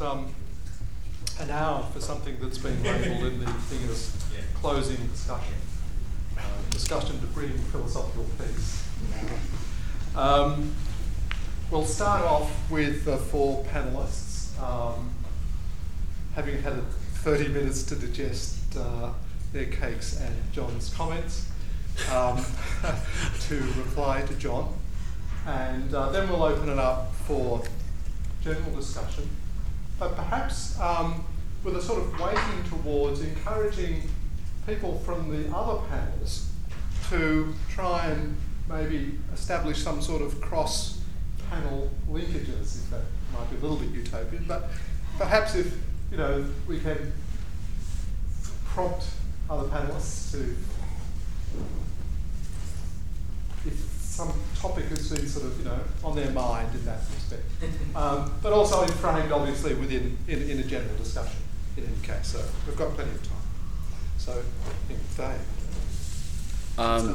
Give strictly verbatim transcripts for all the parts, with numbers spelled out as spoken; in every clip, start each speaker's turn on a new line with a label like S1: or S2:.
S1: um, an hour for something that's been labelled in the thing as yeah. closing discussion. Uh, discussion to bring philosophical peace. Um, we'll start off with the four panellists, um, having had thirty minutes to digest uh, their cakes and John's comments, um, to reply to John. And uh, then we'll open it up for general discussion, but perhaps um, with a sort of weighting towards encouraging people from the other panels to try and maybe establish some sort of cross-panel linkages, if that might be a little bit utopian, but perhaps if, you know, we can prompt other panellists to, if some topic has been sort of, you know, on their mind in that respect. Um, but also framed, obviously, within in, in a general discussion, in any case. So we've got plenty of time. So I think Dave.
S2: Um,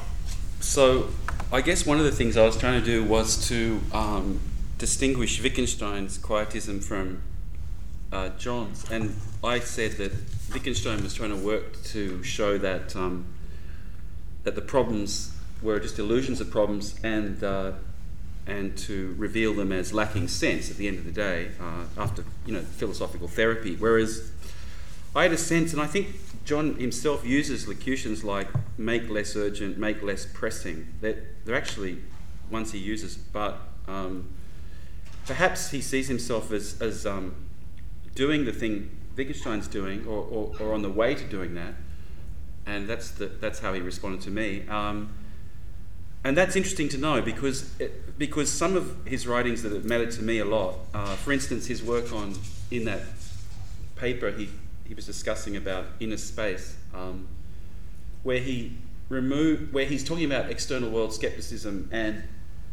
S2: so I guess one of the things I was trying to do was to um, distinguish Wittgenstein's quietism from uh, John's. And I said that Wittgenstein was trying to work to show that um, that the problems were just illusions of problems, and uh, and to reveal them as lacking sense at the end of the day, uh, after, you know, philosophical therapy. Whereas I had a sense, and I think John himself uses locutions like make less urgent, make less pressing. They're, they're actually ones he uses, but um, perhaps he sees himself as, as um, doing the thing Wittgenstein's doing, or, or, or on the way to doing that, and that's the, that's how he responded to me. Um, And that's interesting to know because it, because some of his writings that have mattered to me a lot, uh, for instance, his work on, in that paper he, he was discussing about inner space, um, where he remove, where he's talking about external world skepticism, and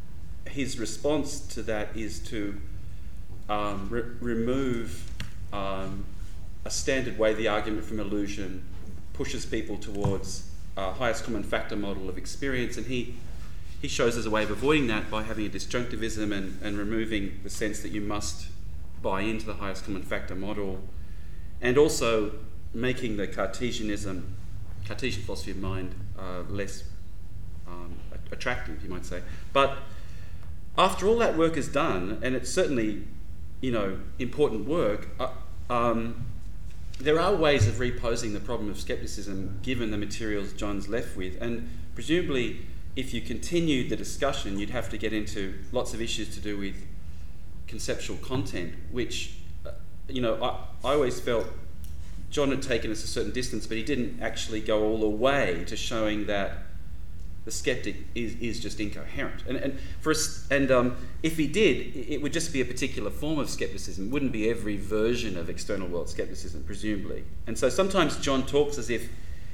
S2: his response to that is to um, re- remove um, a standard way the argument from illusion pushes people towards a highest common factor model of experience, and he He shows as a way of avoiding that by having a disjunctivism and, and removing the sense that you must buy into the highest common factor model, and also making the Cartesianism, Cartesian philosophy of mind, uh, less um, attractive, you might say. But after all that work is done, and it's certainly, you know, important work, uh, um, there are ways of reposing the problem of skepticism given the materials John's left with, and presumably if you continued the discussion, you'd have to get into lots of issues to do with conceptual content, which, uh, you know, I, I always felt John had taken us a certain distance, but he didn't actually go all the way to showing that the skeptic is, is just incoherent. And and for us, and um, if he did, it would just be a particular form of skepticism. It wouldn't be every version of external world skepticism, presumably. And so sometimes John talks as if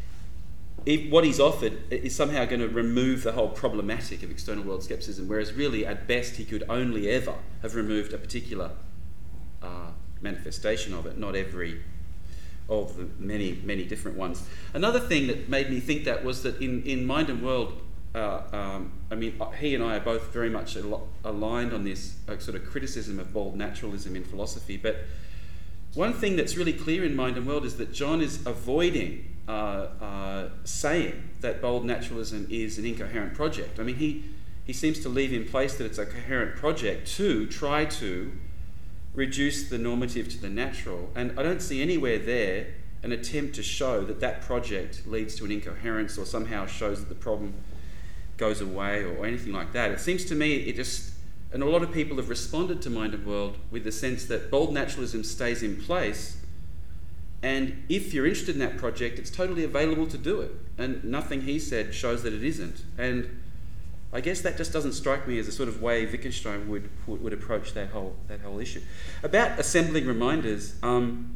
S2: If what he's offered is somehow going to remove the whole problematic of external world skepticism, whereas really, at best, he could only ever have removed a particular uh, manifestation of it, not every of the many, many different ones. Another thing that made me think that was that in, in Mind and World, uh, um, I mean, he and I are both very much al- aligned on this uh, sort of criticism of bald naturalism in philosophy, but one thing that's really clear in Mind and World is that John is avoiding Uh, uh, saying that bold naturalism is an incoherent project. I mean, he, he seems to leave in place that it's a coherent project to try to reduce the normative to the natural. And I don't see anywhere there an attempt to show that that project leads to an incoherence or somehow shows that the problem goes away or, or anything like that. It seems to me it just, and a lot of people have responded to Mind and World with the sense that bold naturalism stays in place, and if you're interested in that project, it's totally available to do it. And nothing he said shows that it isn't. And I guess that just doesn't strike me as a sort of way Wittgenstein would would, would approach that whole that whole issue. About assembling reminders, um,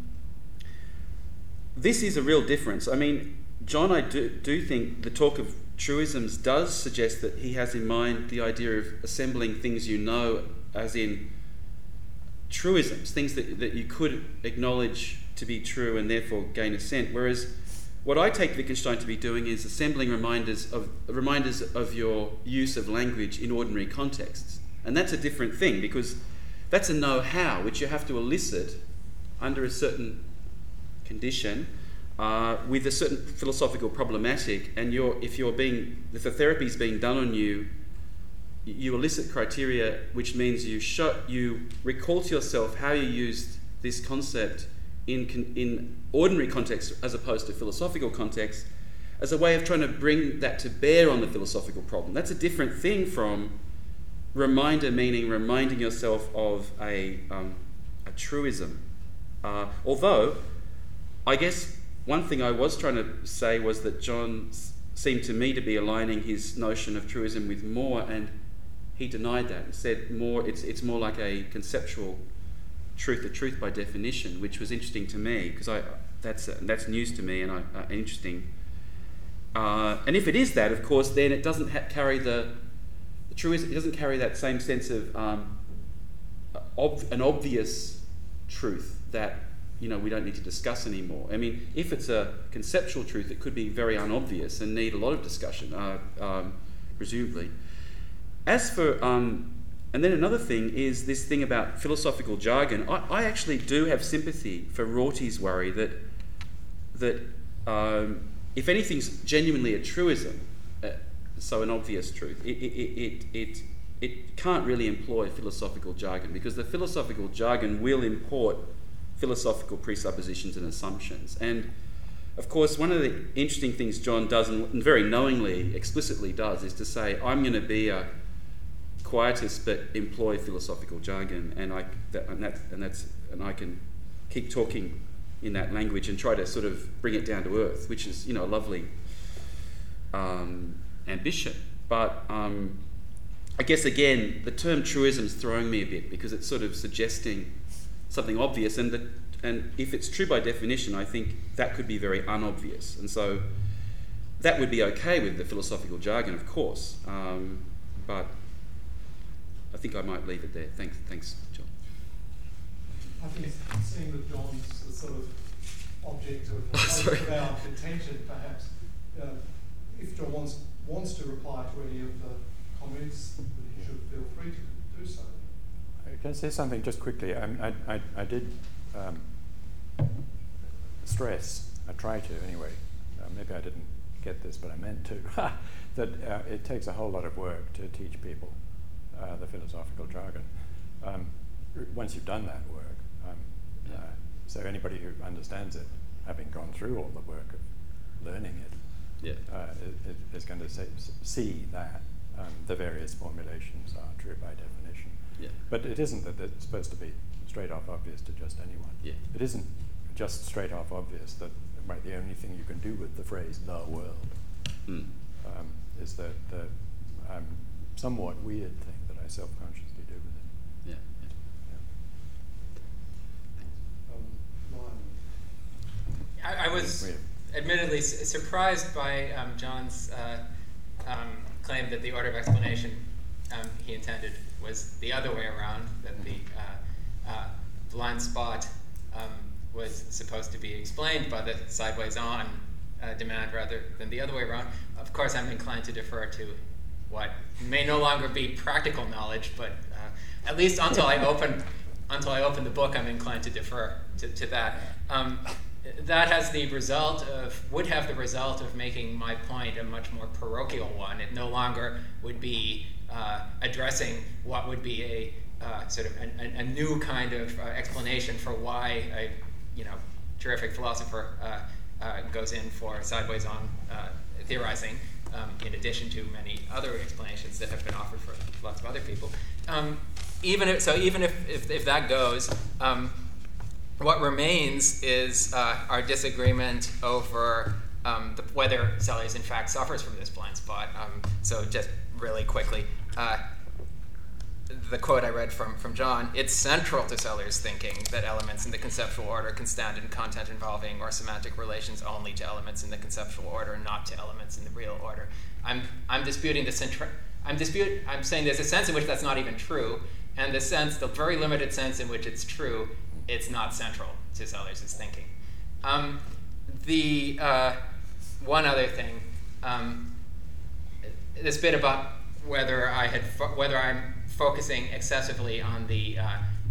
S2: this is a real difference. I mean, John, I do, do think the talk of truisms does suggest that he has in mind the idea of assembling things you know, as in truisms, things that, that you could acknowledge to be true and therefore gain assent. Whereas what I take Wittgenstein to be doing is assembling reminders of reminders of your use of language in ordinary contexts. And that's a different thing, because that's a know-how, which you have to elicit under a certain condition, uh, with a certain philosophical problematic, and you're, if you're being, if the therapy is being done on you, you elicit criteria, which means you show, you recall to yourself how you used this concept in in ordinary context as opposed to philosophical context, as a way of trying to bring that to bear on the philosophical problem. That's a different thing from reminder, meaning reminding yourself of a um, a truism. Uh, although, I guess one thing I was trying to say was that John s- seemed to me to be aligning his notion of truism with more, and he denied that and said more. It's it's more like a conceptual truth, a truth by definition, which was interesting to me because I that's uh, that's news to me and I, uh, interesting. Uh, and if it is that, of course, then it doesn't ha- carry the, the truism. It doesn't carry that same sense of um, ob- an obvious truth that, you know, we don't need to discuss anymore. I mean, if it's a conceptual truth, it could be very unobvious and need a lot of discussion, uh, um, presumably. As for, um, and then another thing is this thing about philosophical jargon. I, I actually do have sympathy for Rorty's worry that that um, if anything's genuinely a truism, uh, so an obvious truth, it it, it it it can't really employ philosophical jargon, because the philosophical jargon will import philosophical presuppositions and assumptions. And of course, one of the interesting things John does, and very knowingly, explicitly does, is to say, I'm going to be a quietist but employ philosophical jargon, and I that, and, that, and that's and I can keep talking in that language and try to sort of bring it down to earth, which is, you know, a lovely um, ambition. But um, I guess again, the term truism is throwing me a bit, because it's sort of suggesting something obvious, and the, and if it's true by definition, I think that could be very unobvious, and so that would be okay with the philosophical jargon, of course. Um, but I think I might leave it there. Thanks, thanks, John.
S3: I think seeing that John's the sort of object of,
S2: Oh,
S3: of our attention, perhaps, uh, if John wants wants to reply to any of the comments, he should feel free to do so.
S4: Can I say something just quickly? I, I, I, I did um, stress, I try to anyway, uh, maybe I didn't get this, but I meant to, that uh, it takes a whole lot of work to teach people uh, the philosophical jargon. Um, once you've done that work, um,
S2: Yeah.
S4: uh, so anybody who understands it, having gone through all the work of learning it,
S2: Yeah.
S4: uh, is, is going to say, see that um, the various formulations are true by definition.
S2: Yeah.
S4: But it isn't that it's supposed to be straight off obvious to just anyone.
S2: Yeah.
S4: It isn't just straight off obvious that right, the only thing you can do with the phrase "the world"
S2: Mm.
S4: um, is that the um, somewhat weird thing that I self-consciously do with it.
S2: Yeah.
S4: Yeah.
S3: Um, Ryan.
S5: I, I was
S4: Wait.
S5: admittedly s- surprised by um, John's uh, um, claim that the order of explanation um, he intended was the other way around, that the uh, uh, blind spot um, was supposed to be explained by the sideways on uh, demand rather than the other way around. Of course, I'm inclined to defer to what may no longer be practical knowledge, but uh, at least until I open until I open the book, I'm inclined to defer to, to that. Um, that has the result of would have the result of making my point a much more parochial one. It no longer would be uh, addressing what would be a uh, sort of a, a, a new kind of uh, explanation for why a you know terrific philosopher uh, uh, goes in for sideways on uh, theorizing, um, in addition to many other explanations that have been offered for lots of other people. Um, even if, so, even if, if if that goes, um, what remains is uh, our disagreement over um, the, whether Sellers in fact suffers from this blind spot. Um, so just really quickly, uh, the quote I read from, from John, it's central to Sellers' thinking that elements in the conceptual order can stand in content involving or semantic relations only to elements in the conceptual order, not to elements in the real order. I'm, I'm disputing the centra- I'm dispute. I'm saying there's a sense in which that's not even true, and the sense, the very limited sense in which it's true, it's not central to Sellers' thinking. Um, the uh, one other thing, um, this bit about whether I had fo- whether I'm focusing excessively on the uh,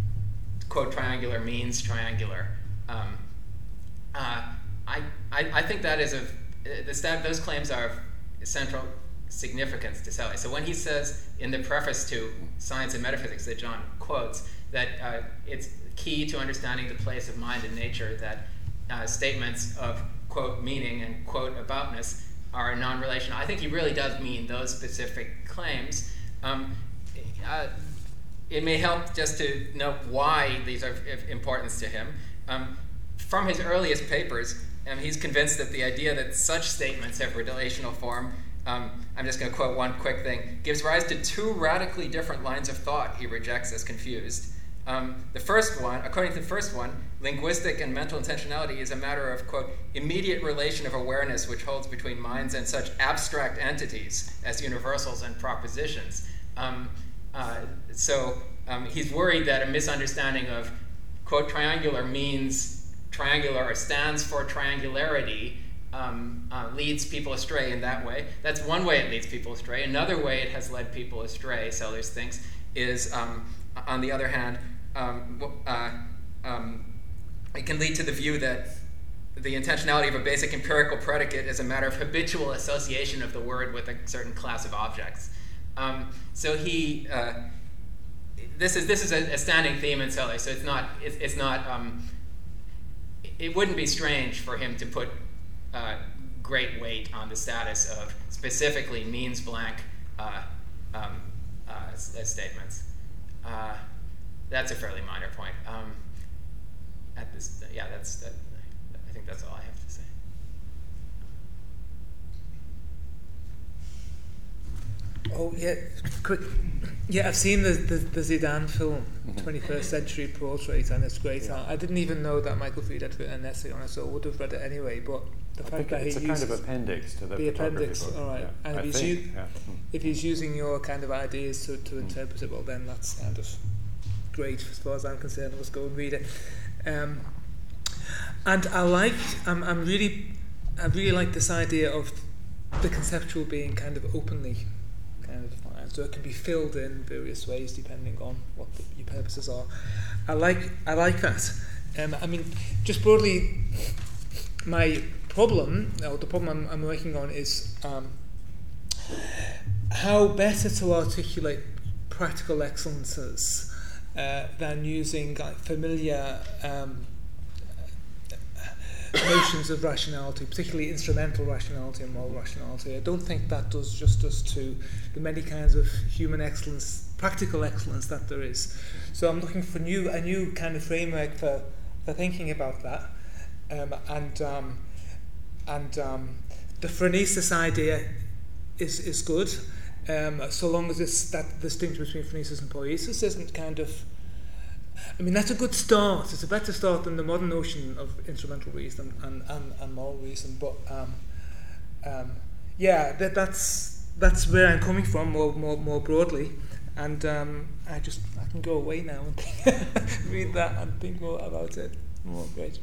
S5: quote, triangular means triangular. Um, uh, I, I, I think that is of, the stat, those claims are of central significance to Sellars. So when he says in the preface to Science and Metaphysics that John quotes, that uh, it's key to understanding the place of mind in nature that uh, statements of, quote, meaning and, quote, aboutness are non-relational. I think he really does mean those specific claims. Um, uh, it may help just to note why these are of importance to him. Um, from his earliest papers, um, he's convinced that the idea that such statements have relational form, um, I'm just going to quote one quick thing, gives rise to two radically different lines of thought he rejects as confused. Um, the first one, according to the first one, linguistic and mental intentionality is a matter of, quote, immediate relation of awareness which holds between minds and such abstract entities as universals and propositions. Um, uh, so um, he's worried that a misunderstanding of, quote, triangular means triangular or stands for triangularity um, uh, leads people astray in that way. That's one way it leads people astray. Another way it has led people astray, Sellars thinks, is, um, on the other hand, um, uh, um, it can lead to the view that the intentionality of a basic empirical predicate is a matter of habitual association of the word with a certain class of objects. Um, so he, uh, this is this is a, a standing theme in Sellars. So it's not it's, it's not um, it wouldn't be strange for him to put uh, great weight on the status of specifically means blank uh, um, uh, statements. Uh, that's a fairly minor point. Um, at this, yeah, that's that. I think that's all I have to say.
S6: Oh yeah, quick. Yeah, I've seen the the, the Zidane film, twenty-first Century Portrait, and it's great.
S4: Yeah.
S6: I didn't even know that Michael Fried had written an essay on it, so I would have read it anyway. But the
S4: I
S6: fact
S4: think
S6: that
S4: it's
S6: he
S4: a
S6: uses
S4: kind of appendix to the,
S6: the
S4: photography
S6: appendix,
S4: book.
S6: all right.
S4: Yeah,
S6: And
S4: I
S6: if he's,
S4: think,
S6: u-
S4: yeah. Mm.
S6: if he's using your kind of ideas to, to
S4: Mm.
S6: interpret it, well, then that's kind of great as far as I'm concerned. Let's go and read it. Um, and I like, I'm, I'm really, I really like this idea of the conceptual being kind of openly kind of defined, so it can be filled in various ways depending on what the, your purposes are. I like, I like that. Um, I mean, just broadly, my problem, or the problem I'm, I'm working on is um, how better to articulate practical excellences uh, than using like, familiar um, notions of rationality, particularly instrumental rationality and moral rationality. I don't think that does justice to the many kinds of human excellence, practical excellence that there is. So I'm looking for new a new kind of framework for, for thinking about that. Um, and um, and um, the phronesis idea is is good, um, so long as it's that distinction between phronesis and poiesis isn't kind of. I mean, that's a good start. It's a better start than the modern notion of instrumental reason and, and, and moral reason. But um, um, yeah, that, that's that's where I'm coming from more more, more broadly. And um, I just I can go away now and think, read that and think more about it. More great.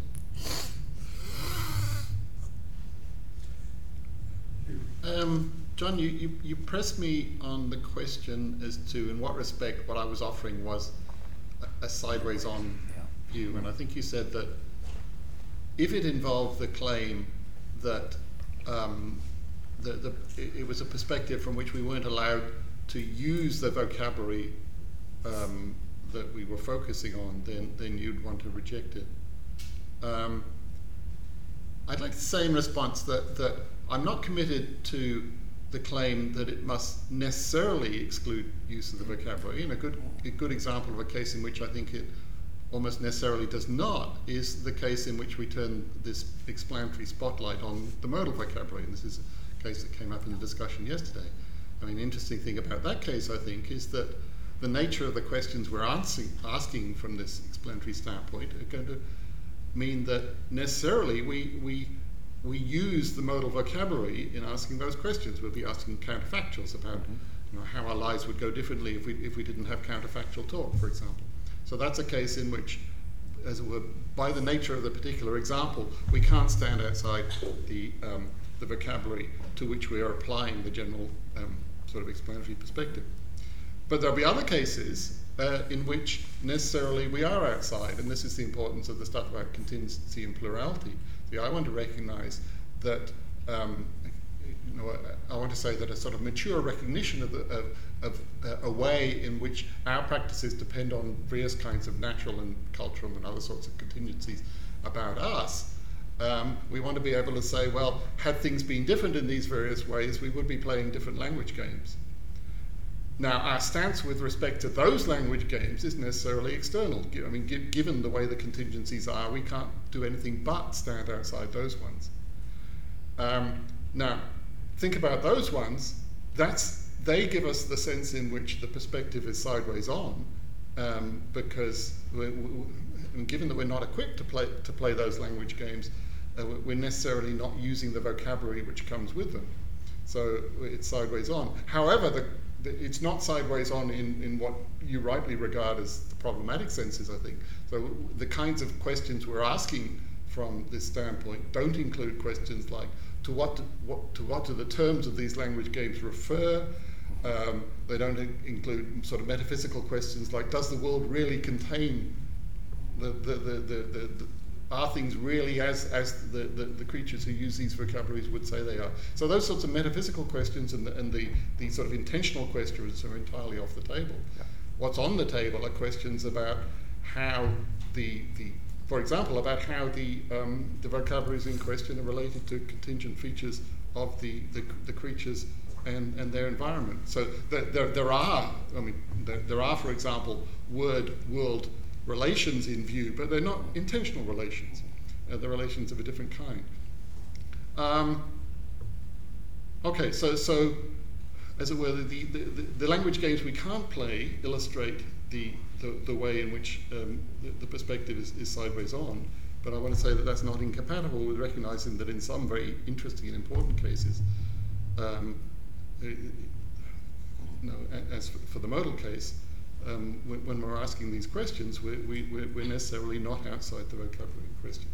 S7: Um, John, you, you, you pressed me on the question as to in what respect what I was offering was a, a sideways on view, and I think you said that if it involved the claim that um, the, the, it, it was a perspective from which we weren't allowed to use the vocabulary um, that we were focusing on, then, then you'd want to reject it. Um, I'd like to say in response that, that I'm not committed to the claim that it must necessarily exclude use of the vocabulary. And a good, a good example of a case in which I think it almost necessarily does not is the case in which we turn this explanatory spotlight on the modal vocabulary. And this is a case that came up in the discussion yesterday. I mean, the interesting thing about that case, I think, is that the nature of the questions we're answering, asking from this explanatory standpoint are going to mean that necessarily we, we, we use the modal vocabulary in asking those questions. We'll be asking counterfactuals about mm-hmm. you know, how our lives would go differently if we, if we didn't have counterfactual talk, for example. So that's a case in which, as it were, by the nature of the particular example, we can't stand outside the, um, the vocabulary to which we are applying the general um, sort of explanatory perspective. But there'll be other cases uh, in which necessarily we are outside, and this is the importance of the stuff about contingency and plurality. See, I want to recognize that, um, you know, I, I want to say that a sort of mature recognition of, the, of, of uh, a way in which our practices depend on various kinds of natural and cultural and other sorts of contingencies about us. Um, we want to be able to say, well, had things been different in these various ways, we would be playing different language games. Now, our stance with respect to those language games is necessarily external. I mean, gi- given the way the contingencies are, we can't do anything but stand outside those ones. Um, now, think about those ones. That's, they give us the sense in which the perspective is sideways on, um, because we, we, and given that we're not equipped to play to play those language games, uh, we're necessarily not using the vocabulary which comes with them. So it's sideways on. However, the it's not sideways on in, in what you rightly regard as the problematic senses, I think. So the kinds of questions we're asking from this standpoint don't include questions like, to what, what, to what do the terms of these language games refer? Um, they don't in- include sort of metaphysical questions like, does the world really contain the, the, the, the, the, the are things really as, as the, the, the creatures who use these vocabularies would say they are? So those sorts of metaphysical questions and the, and the, the sort of intentional questions are entirely off the table.
S4: Yeah.
S7: What's on the table are questions about how the, the for example, about how the, um, the vocabularies in question are related to contingent features of the, the, the creatures and, and their environment. So there, there, there are, I mean, there, there are, for example, word-world relations in view, but they're not intentional relations. Uh, they're relations of a different kind. Um, okay, so so as it were, the, the, the, the language games we can't play illustrate the the, the way in which um, the, the perspective is, is sideways on. But I want to say that that's not incompatible with recognizing that in some very interesting and important cases, um, you know, as for, for the modal case, Um, when, when we're asking these questions, we're, we, we're, we're necessarily not outside the vocabulary in question.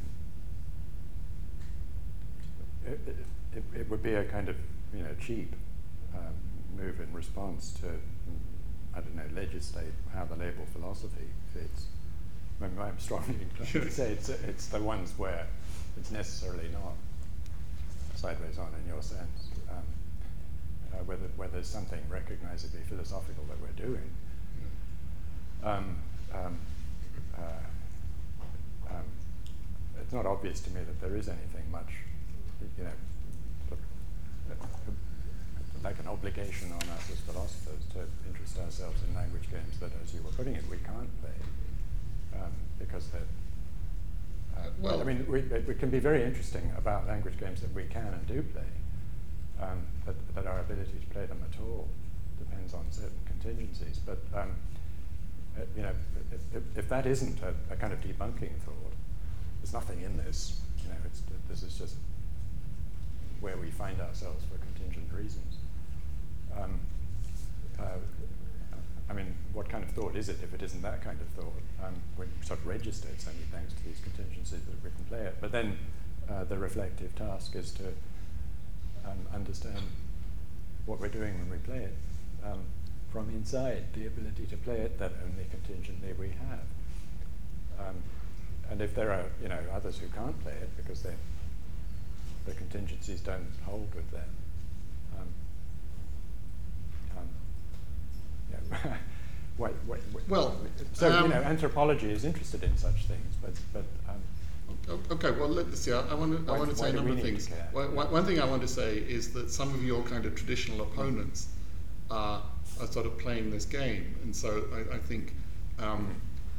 S4: It, it, it would be a kind of, you know, cheap um, move in response to, I don't know, legislate how the label philosophy fits. I mean, I'm strongly inclined to say it's, it's the ones where it's necessarily not sideways on in your sense, um, uh, whether, where there's something recognizably philosophical that we're doing. Um, um, uh, um, it's not obvious to me that there is anything much, you know, sort of, uh, like an obligation on us as philosophers to interest ourselves in language games that, as you were putting it, we can't play um, because they're. Uh, well, I mean, we, it, it can be very interesting about language games that we can and do play, um, but, but our ability to play them at all depends on certain contingencies. But um, Uh, you know, if, if, if that isn't a, a kind of debunking thought, there's nothing in this. You know, it's, this is just where we find ourselves for contingent reasons. Um, uh, I mean, what kind of thought is it if it isn't that kind of thought? Um, we sort of register it only thanks to these contingencies that we can play it. But then uh, the reflective task is to um, understand what we're doing when we play it. Um, from inside the ability to play it that only contingently we have. Um, and if there are, you know, others who can't play it because they, the contingencies don't hold with them, um, um, yeah. wait, wait, wait.
S7: Well,
S4: so,
S7: um,
S4: you know, anthropology is interested in such things, but, but um,
S7: okay, well, let's see. I, I want to, I
S4: Why-
S7: want to
S4: why
S7: say a
S4: do
S7: number
S4: we
S7: of
S4: need to
S7: things.
S4: care?
S7: One, one- one thing I want to say is that some of your kind of traditional opponents are, are sort of playing this game, and so I, I think um,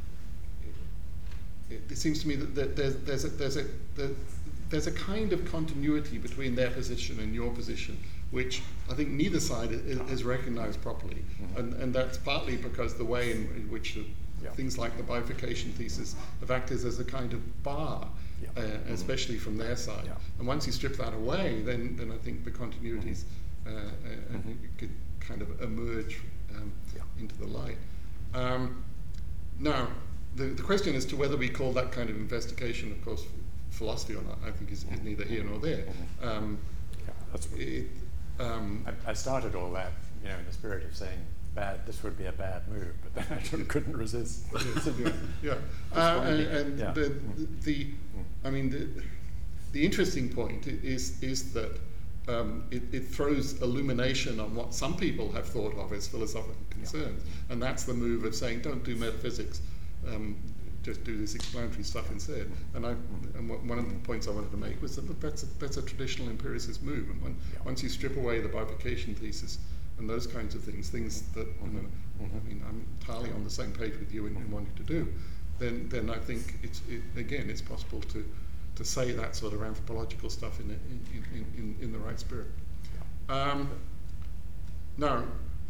S7: it, it seems to me that, that there's there's a, there's a there, there's a kind of continuity between their position and your position, which I think neither side is, is recognized properly,
S4: Mm-hmm.
S7: and and that's partly because the way in, in which the,
S4: Yeah.
S7: things like the bifurcation thesis have acted as a kind of bar,
S4: Yeah.
S7: uh,
S4: Mm-hmm.
S7: especially from their side.
S4: Yeah.
S7: And once you strip that away, then then I think the continuities uh, uh,
S4: Mhm.
S7: could kind of emerge um,
S4: Yeah.
S7: into the light. Um, now, the, the question as to whether we call that kind of investigation, of course, philosophy or not, I think is, is neither here nor there.
S4: Mhm.
S7: Um,
S4: yeah, that's,
S7: it, um,
S4: I, I started all that, you know, in the spirit of saying bad. This would be a bad move, but then I sort of couldn't resist.
S7: Yeah, uh, and,
S4: Responding.
S7: and
S4: Yeah.
S7: the,
S4: Mm.
S7: the, I mean, the, the interesting point i- is is that um, it, it throws illumination on what some people have thought of as philosophical concerns, and that's the move of saying, don't do metaphysics, um, just do this explanatory stuff instead. And I, and wh- one of the points I wanted to make was that look, that's a, that's a traditional empiricist move, and when,
S4: Yeah.
S7: once you strip away the bifurcation thesis and those kinds of things, things that you know, I mean, I'm entirely on the same page with you in, in wanting to do, then then I think it's it, again it's possible to to say that sort of anthropological stuff in in in, in, in the right spirit. Um, now,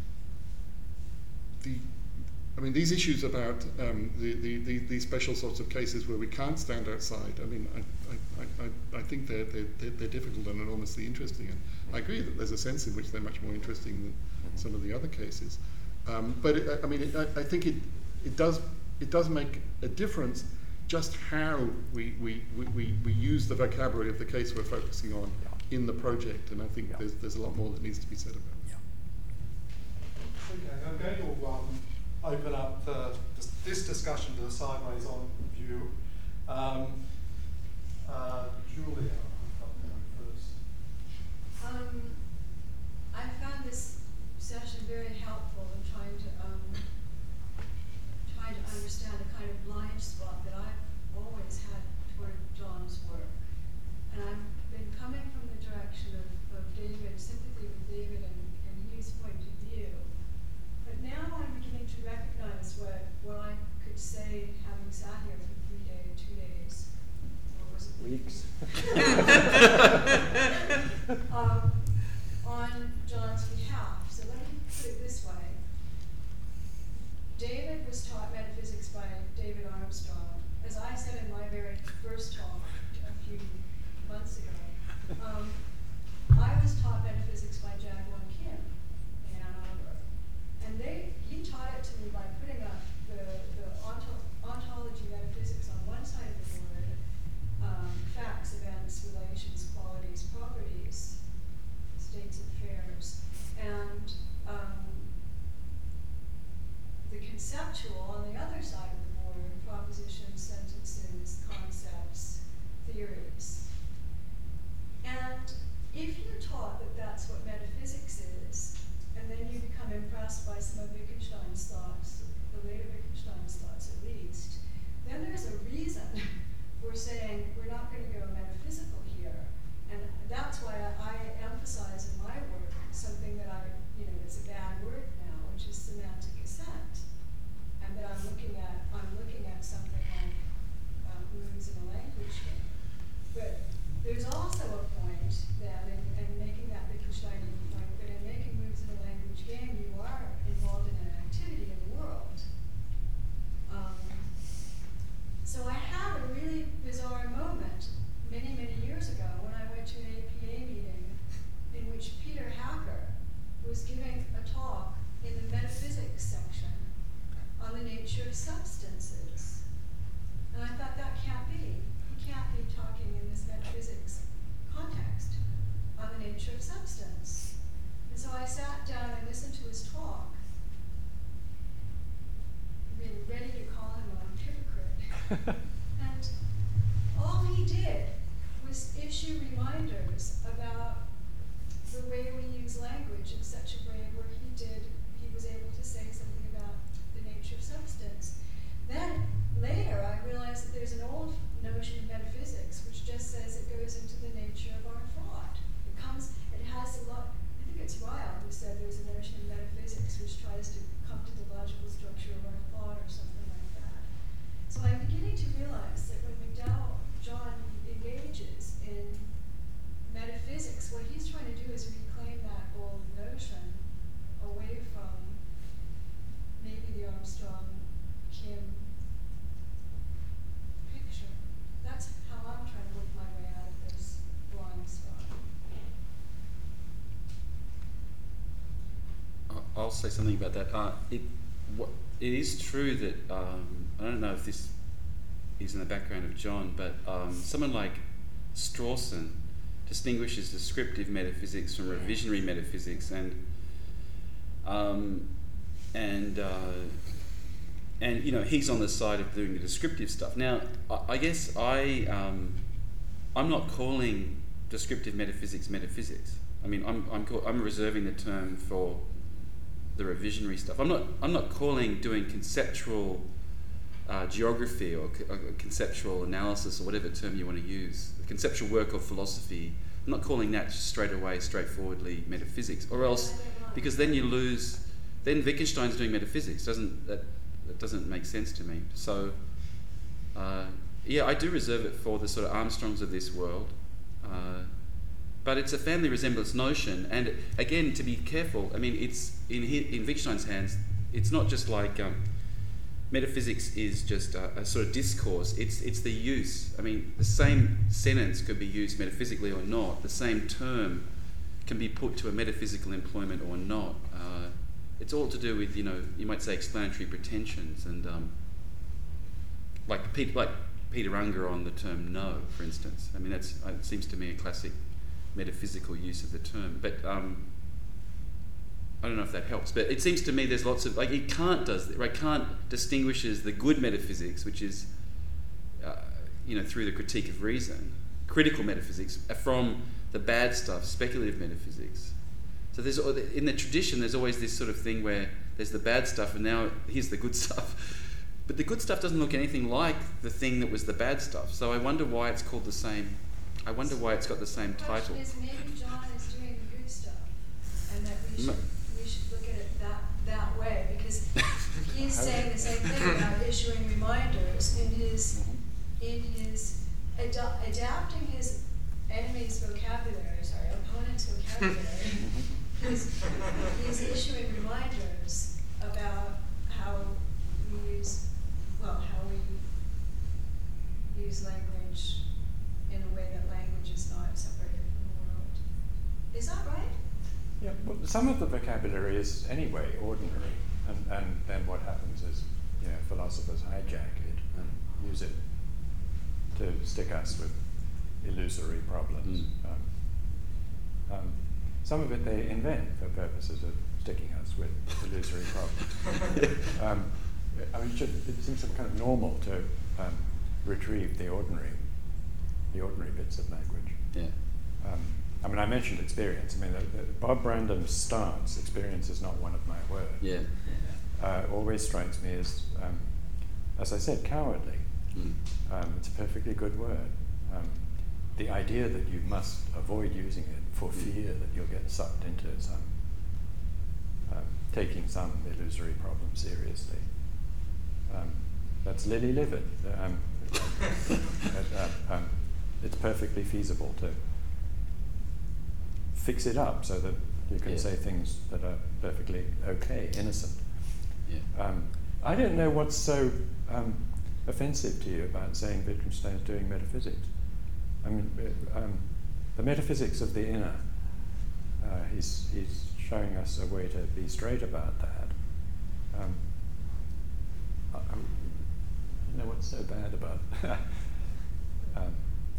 S7: the I mean these issues about um, the, the, the these special sorts of cases where we can't stand outside. I mean, I I, I, I think they're, they're they're difficult and enormously interesting, and I agree that there's a sense in which they're much more interesting than some of the other cases. Um, but it, I mean, it, I, I think it it does it does make a difference just how we we, we, we, we use the vocabulary of the case we're focusing on in the project, and I think
S4: Yeah.
S7: there's there's a lot more that needs to be said about it.
S3: Okay, I'm going to um, open up uh, this, this discussion to the sideways on view. Um, uh, Julia, I'll come down first.
S8: Um, I found this session very helpful in trying to um, trying to understand a kind of blind spot that I've always had toward John's work, and I've been coming from the direction of, of David, sympathy with David and, and Hugh's point of view. But now I'm beginning to recognize what what I could say, having sat here for three days, two days, or was it
S4: Weeks.
S8: um, on John's behalf. So let me put it this way. David was taught metaphysics by David Armstrong. As I said in my very first talk a few months ago, um, I was taught metaphysics by Jaguar Kim in Ann Arbor. And they, he taught it to me by putting up the, the onto, ontology metaphysics on one side of the word, um, facts, events, relations, qualities, properties, states of affairs, and um, the conceptual on the other side of the board, propositions, sentences, concepts, theories. And if you're taught that that's what metaphysics is, and then you become impressed by some of Wittgenstein's thoughts, the later Wittgenstein's thoughts at least, then there's a reason for saying we're not going to go metaphysical here. And that's why I, I emphasize in my work something that I, you know, it's a bad word now, which is semantic assent. And that I'm looking at, I'm looking at something like um, moods in a language game. But there's also a point then, in, in making that Wittgensteinian point, that in making moves in a language game, you are involved in an activity in the world. Um, so I had a really bizarre moment many, many years ago when I went to an A P A meeting in which Peter Hacker was giving a talk in the metaphysics section on the nature of substances. And I thought that can't be. He can't be talking in this metaphysics context on the nature of substance. And so I sat down and listened to his talk, being ready to call him a hypocrite. And all he did was issue reminders about the way we use language in such a way where he did, he was able to say something about the nature of substance. Then later I realized that there's an old notion of metaphysics which just says it goes into the nature of our thought. It comes, it has a lot, I think it's Ryle who said there's a notion of metaphysics which tries to come to the logical structure of our thought or something like that. So I'm beginning to realize that when McDowell, John engages in metaphysics, what he's trying to do is reclaim that old notion away from maybe the Armstrong-Kim picture. That's how I'm trying to work my way out of this blind spot.
S2: I- I'll say something about that. Uh, it, what, it is true that, um, I don't know if this is in the background of John, but um, someone like Strawson distinguishes descriptive metaphysics from revisionary metaphysics, and um, and uh, and you know he's on the side of doing the descriptive stuff. Now, I, I guess I um, I'm not calling descriptive metaphysics metaphysics. I mean, I'm I'm call, I'm reserving the term for the revisionary stuff. I'm not I'm not calling doing conceptual uh, geography or, co- or conceptual analysis or whatever term you want to use, the conceptual work of philosophy. I'm not calling that just straight away, straightforwardly metaphysics, or else, because then you lose. Then Wittgenstein's doing metaphysics. Doesn't that that doesn't make sense to me? So, uh, yeah, I do reserve it for the sort of Armstrongs of this world. Uh, But it's a family resemblance notion, and again, to be careful. I mean, it's in in Wittgenstein's hands. It's not just like um, metaphysics is just a, a sort of discourse. It's it's the use. I mean, the same sentence could be used metaphysically or not. The same term can be put to a metaphysical employment or not. Uh, it's all to do with, you know, you might say explanatory pretensions, and um, like Peter, like Peter Unger on the term "no," for instance. I mean, that's it seems to me a classic metaphysical use of the term, but um, I don't know if that helps. But it seems to me there's lots of, like, he Kant does, right? Kant distinguishes the good metaphysics, which is, uh, you know, through the critique of reason, critical metaphysics, from the bad stuff, speculative metaphysics. So there's in the tradition there's always this sort of thing where there's the bad stuff and now here's the good stuff. But the good stuff doesn't look anything like the thing that was the bad stuff. So I wonder why it's called the same. I wonder why it's got the same
S8: The
S2: title.
S8: question is, maybe John is doing the good stuff, and that we should we should look at it that that way, because he's saying the same thing about issuing reminders in his in his ad- adapting his enemy's vocabulary, sorry, opponent's vocabulary. he's he's issuing reminders about how we use well how we use language in a way that language is not separated from the world. Is that right?
S4: Yeah, well, some of the vocabulary is anyway ordinary, and, and then what happens is, you know, philosophers hijack it and use it to stick us with illusory problems.
S2: Mm.
S4: Um, um, some of it they invent for purposes of sticking us with illusory problems. um, I mean, it, should, it seems kind of normal to um, retrieve the ordinary. the ordinary bits of language.
S2: Yeah.
S4: Um, I mean, I mentioned experience. I mean, the, the Bob Brandam's stance, experience is not one of my words,
S2: Yeah.
S4: uh, always strikes me as, um, as I said, cowardly.
S2: Mm.
S4: Um, it's a perfectly good word. Um, the idea that you must avoid using it for fear that you'll get sucked into some, um, taking some illusory problem seriously. Um, that's lily-livered. Um, uh, um, it's perfectly feasible to fix it up so that you can
S2: Yeah.
S4: say things that are perfectly okay, innocent.
S2: Yeah.
S4: Um, I don't know what's so um, offensive to you about saying Wittgenstein's doing metaphysics. I mean, uh, um, the metaphysics of the inner, uh, he's, he's showing us a way to be straight about that. Um, I, I don't know what's so bad about um,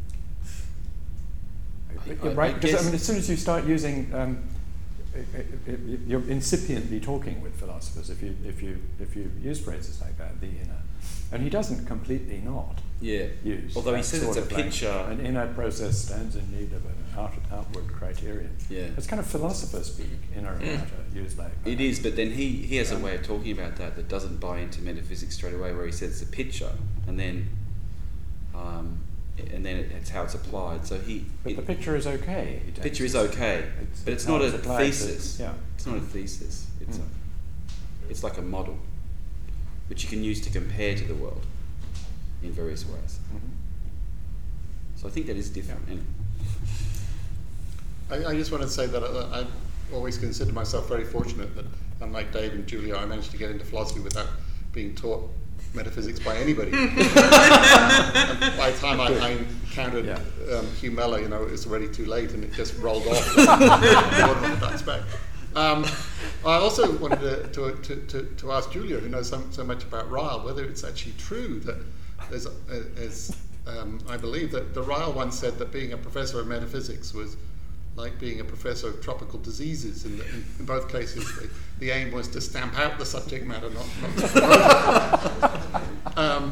S2: I-
S4: you're
S2: I-
S4: right,
S2: I
S4: because I
S2: guess-
S4: mean, as soon as you start using, um, i- i- i- you're incipiently talking with philosophers if you if you if you use phrases like that, the inner, and he doesn't completely not
S2: Yeah.
S4: use.
S2: Although he
S4: that
S2: says it's
S4: sort
S2: a
S4: of language.
S2: picture.
S4: An inner process stands in need of an out, outward criterion.
S2: Yeah.
S4: It's kind of philosopher speak, inner and outer, used like that.
S2: It is, but then he, he has a
S4: Um,
S2: way of talking about that that doesn't buy into metaphysics straight away, where he says it's a picture, and then, um, and then it, it's how it's applied. So he,
S4: But
S2: it-
S4: the picture is okay. he
S2: the
S4: takes
S2: picture is
S4: it.
S2: okay,
S4: It's-
S2: but it's
S4: how
S2: not
S4: it's
S2: a
S4: applied to-
S2: thesis.
S4: yeah.
S2: It's not a thesis. It's
S4: Mm.
S2: a, it's like a model, which you can use to compare to the world in various ways.
S4: Mhm.
S2: So I think that is different.
S4: Yeah.
S2: Anyway.
S7: I, I just want to say that I, I've always considered myself very fortunate that, unlike Dave and Julia, I managed to get into philosophy without being taught metaphysics by anybody. And by the time I, I encountered
S4: Yeah.
S7: um, Hugh Mellor, you know, it was already too late and it just rolled off. That's back. Um, I also wanted to, to, to, to, to ask Julia, who knows so, so much about Ryle, whether it's actually true that there's, as um, I believe that the Ryle once said that being a professor of metaphysics was like being a professor of tropical diseases. In, the, in, in both cases, they the aim was to stamp out the subject matter, not, not to promote it. Um,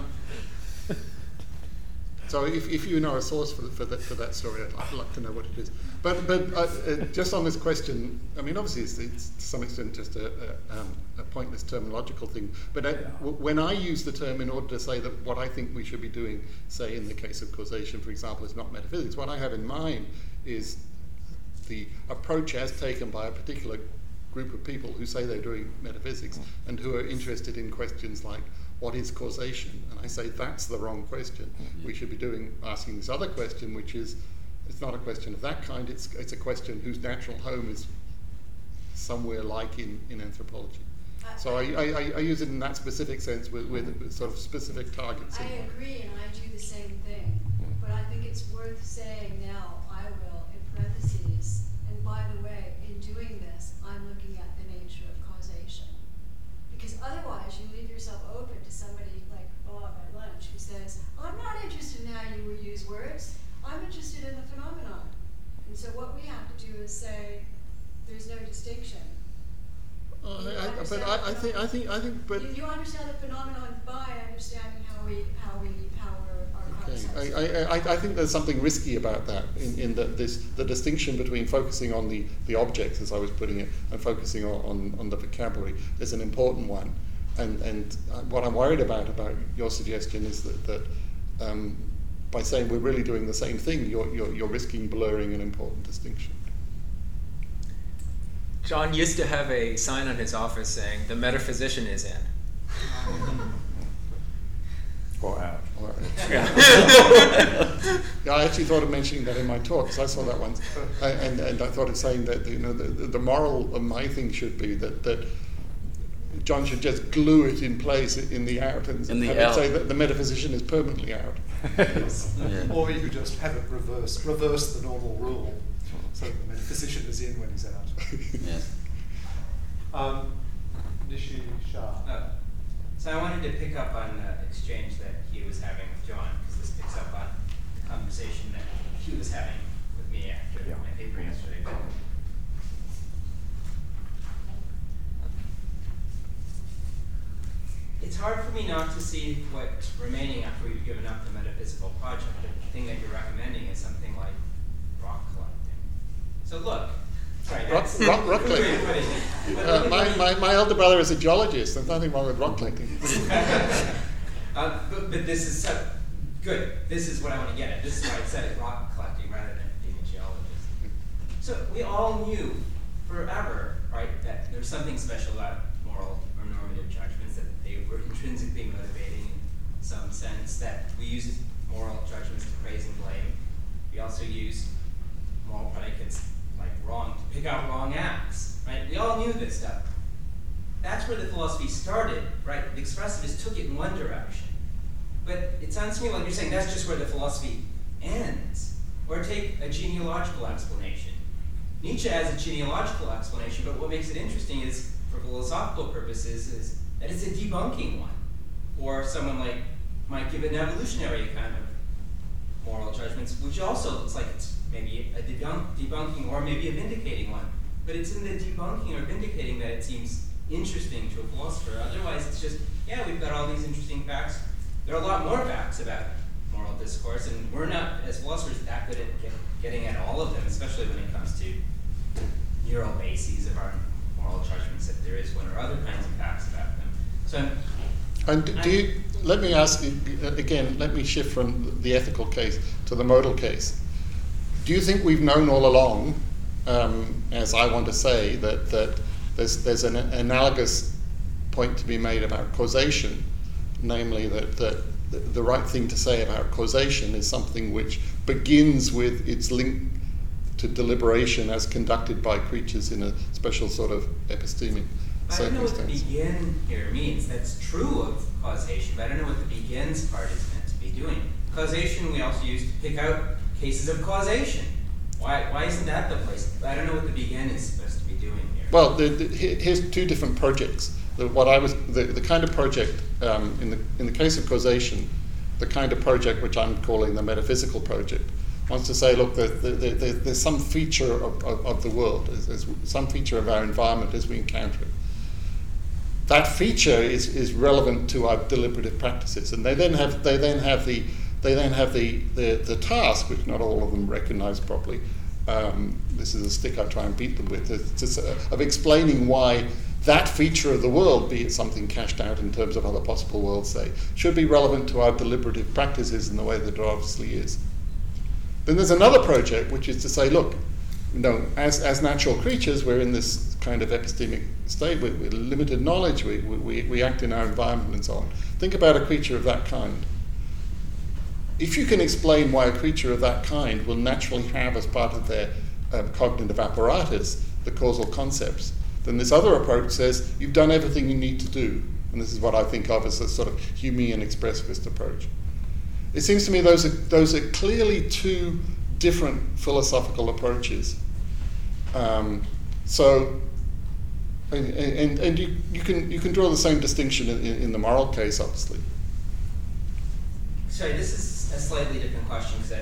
S7: so if, if you know a source for, the, for, that, for that story, I'd, I'd like to know what it is. But, but uh, uh, just on this question, I mean, obviously it's, it's to some extent just a, a, um, a pointless terminological thing. But I, w- when I use the term in order to say that what I think we should be doing, say in the case of causation, for example, is not metaphysics, what I have in mind is the approach as taken by a particular group of people who say they're doing metaphysics and who are interested in questions like, what is causation? And I say that's the wrong question. We should be doing asking this other question, which is, it's not a question of that kind, it's it's a question whose natural home is somewhere like in, in anthropology. Uh, so I, I, I use it in that specific sense with, with sort of specific targets.
S8: I agree, and I do the same thing. But I think it's worth saying now, I will, in parentheses, and by the way, in doing this, I'm looking at the nature of causation. Because otherwise, you leave yourself open to somebody like Bob at lunch who says, I'm not interested in how you will use words, I'm interested in the phenomenon. And so what we have to do is say, there's no distinction.
S7: Uh, I, I, but I, I think, I think, I think, but
S8: you, you understand the phenomenon by understanding how we, how we, how our, our concepts.
S7: Okay. I, I, I think there's something risky about that in, in that this the distinction between focusing on the, the objects, as I was putting it, and focusing on, on, on the vocabulary is an important one. And and what I'm worried about about your suggestion is that that um, by saying we're really doing the same thing, you're you're, you're risking blurring an important distinction.
S5: John used to have a sign on his office saying, "The metaphysician is in."
S4: Or out.
S7: Or, yeah. Yeah, I actually thought of mentioning that in my talk, because I saw that once, and and I thought of saying that you know the, the moral of my thing should be that that John should just glue it in place in the out and
S2: in the
S7: have it say that the metaphysician is permanently out.
S2: Yeah.
S3: Or you could just have it reversed, reverse the normal rule, so that the metaphysician is in when he's out.
S2: Yes.
S3: Um, Nishi Shah.
S9: Oh. So I wanted to pick up on the exchange that he was having with John, because this picks up on the conversation that he was having with me after
S4: Yeah.
S9: my paper yesterday. But it's hard for me not to see what's remaining after we've given up the metaphysical project. The thing that you're recommending is something like rock collecting. So look, sorry,
S7: Rock,
S9: that's
S7: rock, rock collecting.
S9: What is it? But
S7: Uh,
S9: look at
S7: my,
S9: what he-
S7: my, my elder brother is a geologist. There's nothing wrong with rock collecting.
S9: uh, but, but this is so good. This is what I want to get at. This is why I said it rock collecting rather than being a geologist. So we all knew forever, right, that there's something special about moral or normative judgments, that they were intrinsically motivating in some sense, that we use moral judgments to praise and blame. We also use moral predicates like wrong to pick out wrong acts, right? We all knew this stuff. That's where the philosophy started, right? The expressivists took it in one direction. But it sounds to me like you're saying that's just where the philosophy ends. Or take a genealogical explanation. Nietzsche has a genealogical explanation, but what makes it interesting is, for philosophical purposes, is that it's a debunking one. Or someone like might give an evolutionary account of moral judgments, which also looks like it's maybe a debunk, debunking or maybe a vindicating one. But it's in the debunking or vindicating that it seems interesting to a philosopher. Otherwise, it's just, yeah, we've got all these interesting facts. There are a lot more facts about moral discourse, and we're not, as philosophers, that good at get, getting at all of them, especially when it comes to neural bases of our moral judgments, if there is one, or other kinds of facts about them. So I'm,
S7: And do you, let me ask you, again, let me shift from the ethical case to the modal case. Do you think we've known all along, um, as I want to say, that, that there's, there's an analogous point to be made about causation, namely that, that the, the right thing to say about causation is something which begins with its link to deliberation as conducted by creatures in a special sort of epistemic
S9: I don't know what the
S7: circumstance?
S9: begin here means. That's true of causation, but I don't know what the begins part is meant to be doing. Causation we also use to pick out cases of causation. Why, why isn't that the place? I don't know what the begin is supposed to be doing here.
S7: Well, the, the, here's two different projects. The, what I was the, the kind of project um, in the in the case of causation, the kind of project which I'm calling the metaphysical project, wants to say, look, the, the, the, the, there's some feature of, of, of the world, there's, there's some feature of our environment as we encounter it, that feature is, is relevant to our deliberative practices, and they then have they then have the they then have the, the, the task, which not all of them recognize properly. Um, this is a stick I try and beat them with, it's, uh, of explaining why that feature of the world, be it something cashed out in terms of other possible worlds, say, should be relevant to our deliberative practices in the way that it obviously is. Then there's another project, which is to say, look, you know, as, as natural creatures, we're in this kind of epistemic state with, with limited knowledge, we, we, we act in our environment and so on. Think about a creature of that kind. If you can explain why a creature of that kind will naturally have as part of their um, cognitive apparatus the causal concepts, then this other approach says you've done everything you need to do. And this is what I think of as a sort of Humean expressivist approach. It seems to me those are, those are clearly two different philosophical approaches. Um, so, and, and, and you, you, can, you can draw the same distinction in, in the moral case, obviously.
S9: Sorry, this is a slightly different question, because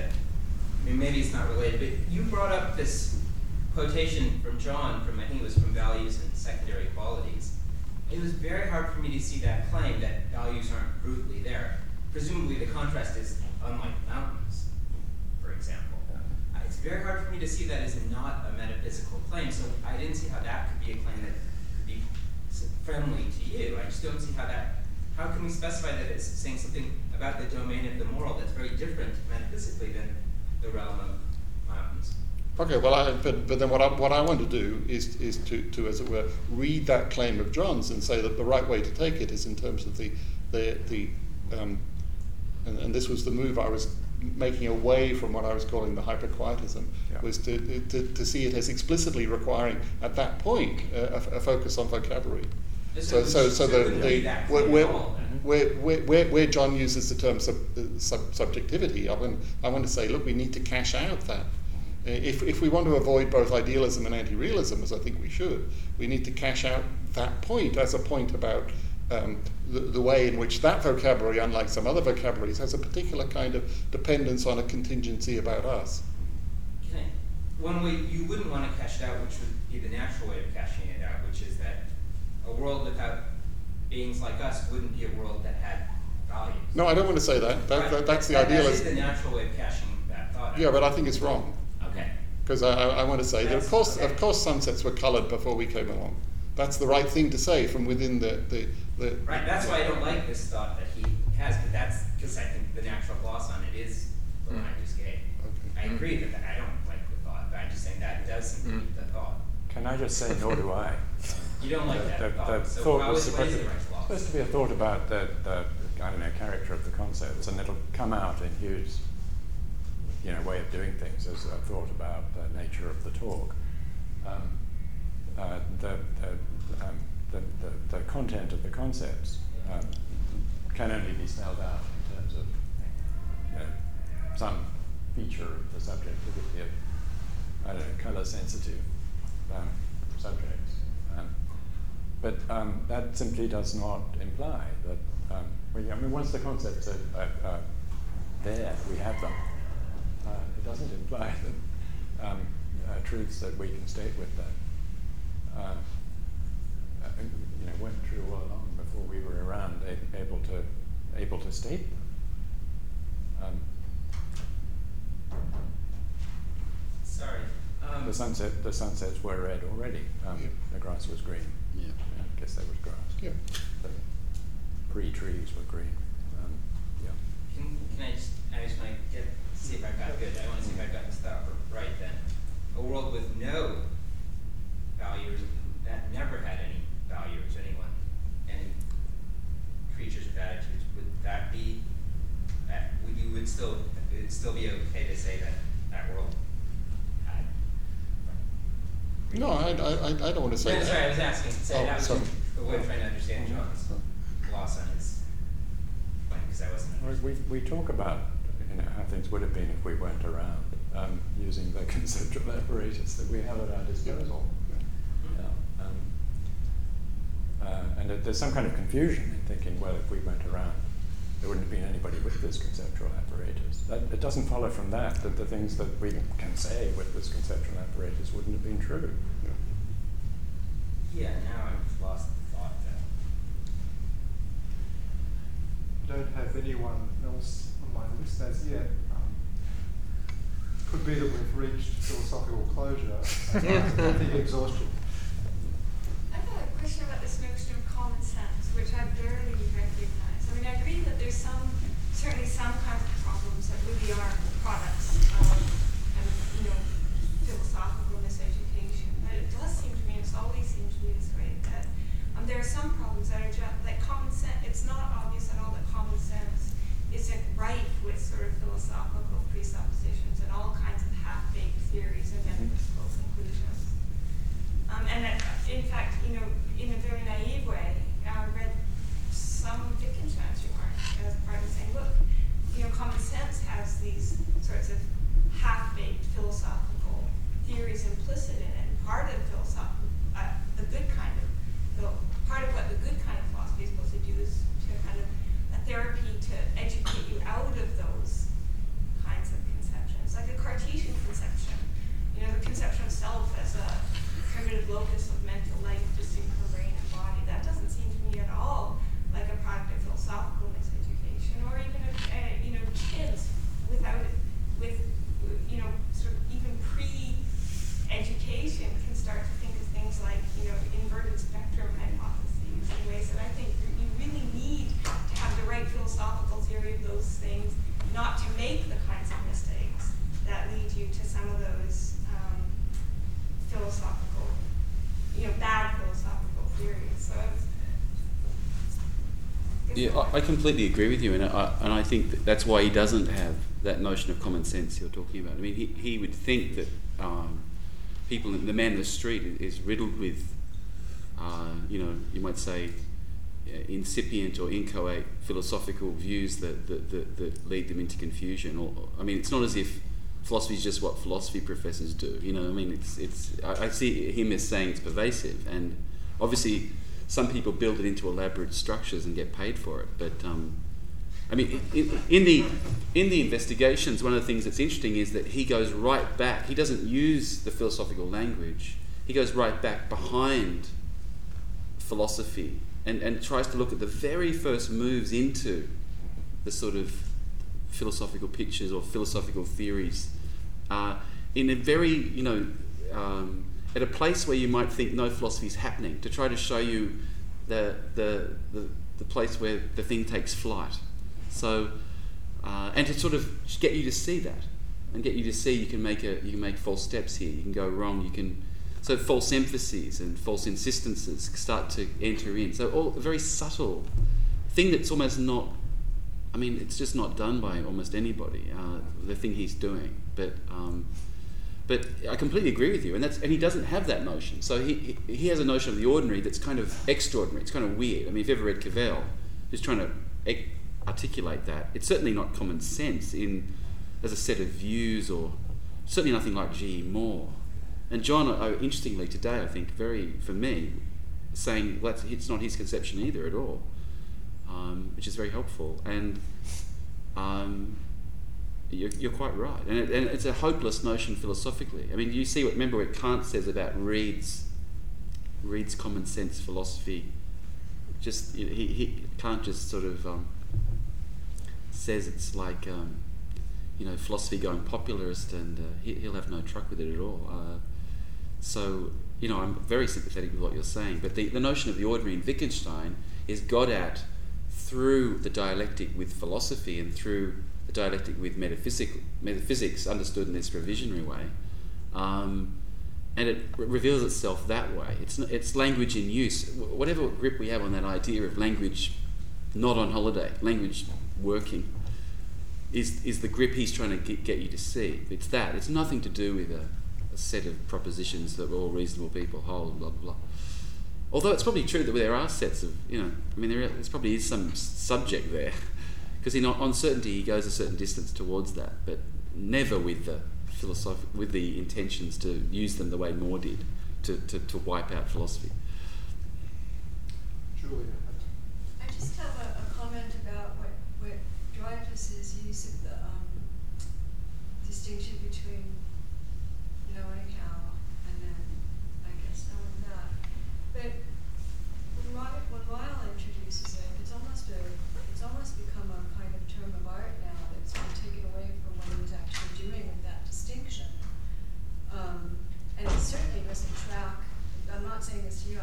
S9: I mean, maybe it's not related, but you brought up this quotation from John, from I think it was from Values and Secondary Qualities. It was very hard for me to see that claim that values aren't brutally there. Presumably the contrast is unlike mountains, for example. Uh, it's very hard for me to see that as not a metaphysical claim, so I didn't see how that could be a claim that could be friendly to you. I just don't see how that, how can we specify that it's saying something about the domain of the moral that's very different metaphysically than the realm of mountains?
S7: Okay, well, I, but, but then what I, what I want to do is, is to, to, as it were, read that claim of John's and say that the right way to take it is in terms of the, the, the um, and, and this was the move I was making away from what I was calling the hyperquietism, yeah. was to, to, to see it as explicitly requiring, at that point, uh, a, a focus on vocabulary. So, so, so the, the where, where, where, where, where John uses the term sub, uh, sub, subjectivity, I want, I want to say, look, we need to cash out that. If, if we want to avoid both idealism and anti-realism, as I think we should, we need to cash out that point as a point about um, the, the way in which that vocabulary, unlike some other vocabularies, has a particular kind of dependence on a contingency about us.
S9: Okay. One way you wouldn't want to cash it out, which would be the natural way of cashing it out, which is that a world without beings like us wouldn't be a world that had values.
S7: No, I don't want to say that. that,
S9: right.
S7: that that's the
S9: that,
S7: idealism.
S9: That is the natural way of cashing that thought out.
S7: Yeah, but I think it's wrong.
S9: Okay.
S7: Because I, I, I want to say that, of course,
S9: okay.
S7: of course, sunsets were coloured before we came along. That's the right thing to say from within the the. the
S9: right. That's why I don't like this thought that he has, but that's because I think the natural gloss on it is the one I just gave.
S7: Okay.
S9: I agree that, that I don't like the thought, but I'm just saying that does seem to be the thought.
S4: Can I just say, nor do I.
S9: You don't like
S4: the,
S9: that
S4: the,
S9: thought.
S4: the
S9: So
S4: thought
S9: how
S4: was
S9: is, what is
S4: supposed,
S9: the right gloss?
S4: supposed to be a thought about the, the, I don't know, character of the concepts, and it'll come out in Hugh's, you know, way of doing things as a thought about the nature of the talk. Um, uh, the, the, um, the, the, the content of the concepts um, can only be spelled out in terms of, you know, some feature of the subjectivity of, I don't know, colour-sensitive um, subjects. Um, but um, that simply does not imply that, um, well, I mean, once the concepts are, are, are there, we have them. Uh, it doesn't imply that um, uh, truths that we can state with them, uh, uh, you know, went true all along before we were around, a- able to able to state them. Um,
S9: Sorry. Um,
S4: the sunset, the sunsets were red already. Um,
S7: yeah.
S4: The grass was green.
S7: Yeah.
S4: Yeah, I guess that was grass.
S7: Yeah.
S4: The pre-trees were green. Um, yeah.
S9: Can, can I just, I just want to get, see if I've got good, I want to see if I've got this thought right then. A world with no values, that never had any values, anyone, any creatures with attitudes, would that be, that, would you would still, it would still be okay to say that that world had?
S7: No, I, I, I don't want to say
S9: No,
S7: that.
S9: sorry, I was asking, say,
S7: Oh,
S9: that was
S7: sorry.
S9: the way I'm trying to understand John's gloss on his point, because I wasn't.
S4: Well, We, we talk about, you know, how things would have been if we weren't around, um, using the conceptual apparatus that we have at our disposal. Yeah. Um, uh, and it, there's some kind of confusion in thinking, well, if we weren't around, there wouldn't have been anybody with this conceptual apparatus. That, it doesn't follow from that that the things that we can say with this conceptual apparatus wouldn't have been true.
S9: Yeah, now I've lost the thought that.
S3: I don't have anyone else on my list as yet. Um, could be that we've reached philosophical closure. I think exhaustion.
S10: I've got a question about this notion of common sense, which I barely recognize. I mean, I agree that there's some, certainly some kinds of problems that really are products of, kind of, you know, philosophical miseducation. But it does seem to me, and it's always seemed to be this way, that um, there are some problems that are just, like common sense, it's not obvious at all that common sense isn't rife with sort of philosophical presuppositions and all kinds of half-baked theories and metaphysical conclusions. Um, and that, in fact, you know, in a very naive way, I uh, read some Wittgenstein's remarks as part of saying, look, you know, common sense has these sorts of half-baked philosophical theories implicit in it. And part of philosophical, uh, the good kind of, part of what the good kind of philosophy is supposed to do is to kind of a therapy to educate you out of those kinds of conceptions, like a Cartesian conception. You know, the conception of self as a primitive locus of mental life distinct from brain and body. That doesn't seem to me at all like a product of philosophical miseducation, or even a, uh, you know, kids without it, with you know, sort of even pre-education can start to think of things like, you know, inverted spectrum hypotheses in ways that I think you really need to have the right philosophical theory of those things, not to make the kinds of mistakes that lead you to some of those um, philosophical, you know, bad philosophical theories. So I was,
S2: yeah, I, I completely agree with you, and I, and I think that that's why he doesn't have that notion of common sense you're talking about. I mean, he, he would think that um, people, the man in the street is riddled with, uh, you know, you might say, uh, incipient or inchoate philosophical views that, that, that, that lead them into confusion. Or, I mean, it's not as if philosophy is just what philosophy professors do. You know, I mean, it's it's. I, I see him as saying it's pervasive, and obviously some people build it into elaborate structures and get paid for it. But um, I mean, in, in the in the investigations, one of the things that's interesting is that he goes right back. He doesn't use the philosophical language. He goes right back behind philosophy and, and tries to look at the very first moves into the sort of philosophical pictures or philosophical theories uh, in a very, you know, um, at a place where you might think no philosophy is happening, to try to show you the the the, the place where the thing takes flight. So, uh, and to sort of get you to see that, and get you to see you can make a you can make false steps here. You can go wrong. You can so false emphases and false insistences start to enter in. So all a very subtle thing that's almost not. I mean, it's just not done by almost anybody. Uh, the thing he's doing, but um, but I completely agree with you, and that's and he doesn't have that notion. So he he, he has a notion of the ordinary that's kind of extraordinary. It's kind of weird. I mean, if you've ever read Cavell, who's trying to ec- articulate that, it's certainly not common sense in as a set of views, or certainly nothing like G E. Moore. And John, oh, interestingly today, I think very for me, saying well, it's not his conception either at all. Um, which is very helpful, and um, you're, you're quite right, and, it, and it's a hopeless notion philosophically. I mean, you see what remember what Kant says about Reid's Reid's common sense philosophy. Just he, he Kant just sort of um, says it's like um, you know philosophy going popularist, and uh, he, he'll have no truck with it at all. Uh, so you know, I'm very sympathetic with what you're saying, but the, the notion of the ordinary in Wittgenstein is got at through the dialectic with philosophy and through the dialectic with metaphysic, metaphysics understood in this revisionary way, um, and it re- reveals itself that way. It's n- it's language in use. W- whatever grip we have on that idea of language not on holiday, language working, is is the grip he's trying to get, get you to see. It's that. It's nothing to do with a, a set of propositions that all reasonable people hold, blah, blah, blah. Although it's probably true that there are sets of, you know, I mean, there there's probably is some subject there, because in on certainty he goes a certain distance towards that, but never with the philosoph- with the intentions to use them the way Moore did, to, to, to wipe out philosophy.
S3: Julia.
S8: I just have a, a comment about what, what Dreyfus's use of the um, distinction between knowing how and then, I guess, knowing that. But when Ryle, when Ryle introduces it, it's almost a, it's almost become